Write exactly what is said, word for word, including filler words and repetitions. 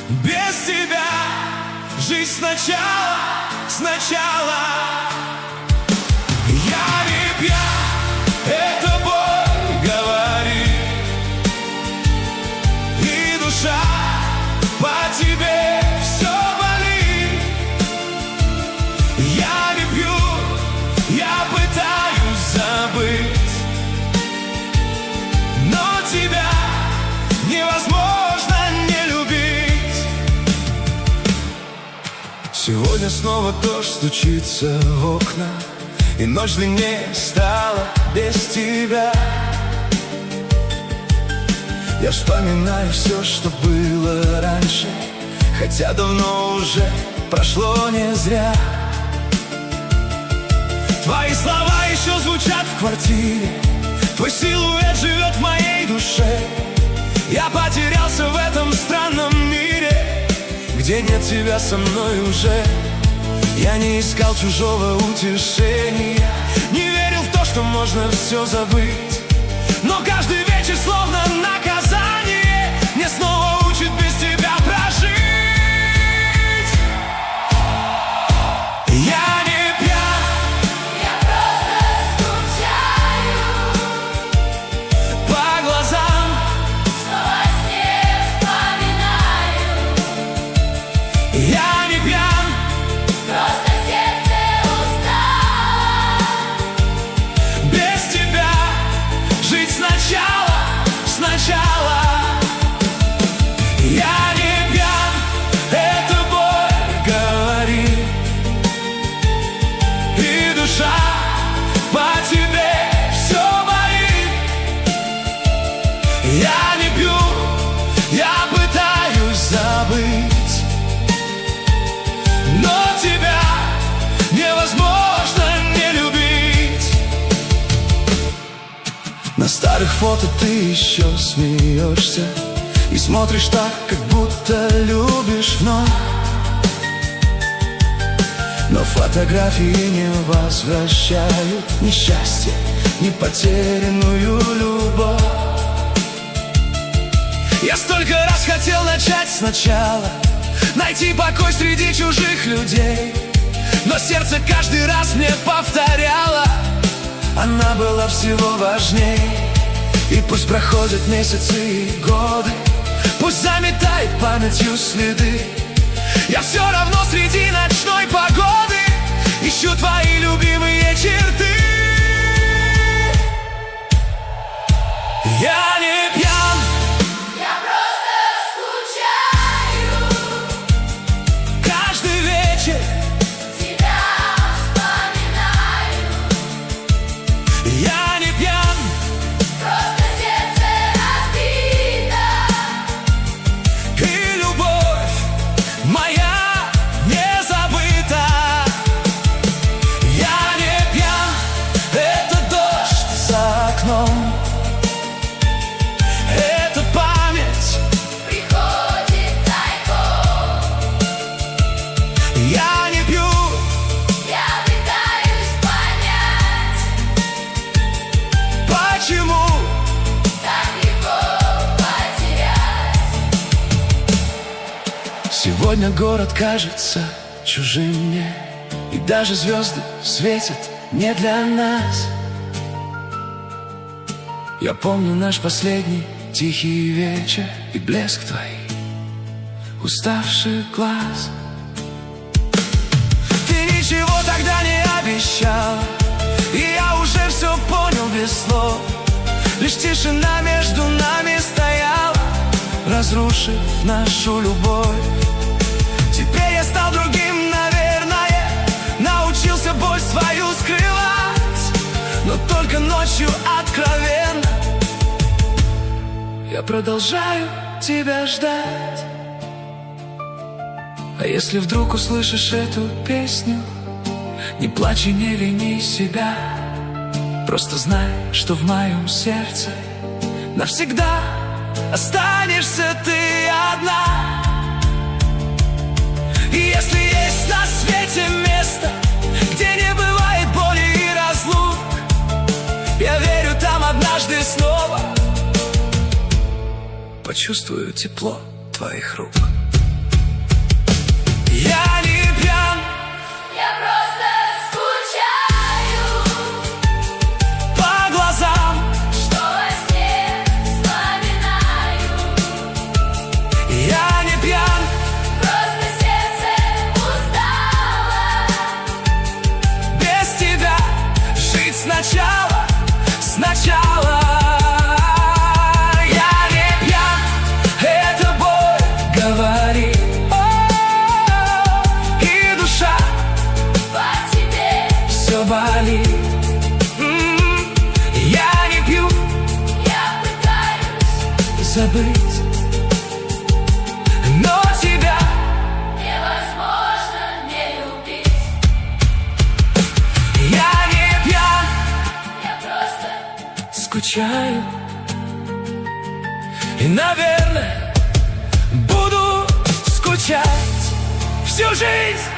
Без тебя жизнь сначала, сначала. Я не пьян, это боль говорит, и душа по тебе все болит. Я не пью, я пытаюсь забыть, но тебя невозможно не любить. Сегодня снова дождь стучится в окна, и ночь длиннее стала без тебя. Я вспоминаю все, что было раньше, хотя давно уже прошло не зря. Твои слова еще звучат в квартире, твой силуэт живет в моей душе. Я потерялся в этом странном мире, где нет тебя со мной уже. Я не искал чужого утешения, не верил в то, что можно все забыть. Но каждый вечер словно наказание мне снова учит без тебя прожить. Я не пьян, я просто скучаю по глазам, что во сне вспоминаю. Я не пьян, Просто сердце устало без тебя жить сначала, сначала. Я не пьян, это боль говорит, и душа по тебе все болит. Я не пью, я пытаюсь забыть, но тебя невозможно не любить. На старых фото ты еще смеешься и смотришь так, как будто любишь вновь. Но фотографии не возвращают ни счастье, ни потерянную любовь. Я столько раз хотел начать сначала, найти покой среди чужих людей, но сердце каждый раз мне повторяло: она была всего важней. И пусть проходят месяцы и годы, пусть заметает памятью следы, я все равно среди ночной погоды ищу твои любимые черты. Я не пьян, Я просто скучаю каждый вечер тебя вспоминаю. я не пьян, Просто сердце разбито и любовь моя не забыта. Я не пьян, это дождь за окном, это память. приходит тайком. Я не пью, Я пытаюсь понять, почему так легко потерять. сегодня город кажется чужим мне, и даже звезды светят не для нас. Я помню наш последний тихий вечер и блеск твоих уставших глаз. Ты ничего тогда не обещал, и я уже все понял без слов. Лишь тишина между нами стояла, разрушив нашу любовь. Теперь я стал другим, наверное, научился боль свою скрывать, но только ночью откровенно я продолжаю тебя ждать. А если вдруг услышишь эту песню, не плачь и не вини себя, просто знай, что в моем сердце навсегда останешься ты одна. И если есть на свете место, где не бывает боли и разлук, я верю, там однажды снова почувствую тепло твоих рук. Я не пьян, Я просто скучаю по глазам, Что во сне вспоминаю я не пьян, Просто сердце устало без тебя жить сначала, сначала. Я не пьян, это боль говорит, о, и душа по тебе все болит. М, Я не пью, Я пытаюсь забыть, но тебя Невозможно не любить я не пьян, Я просто скучаю. И, наверное, буду скучать всю жизнь.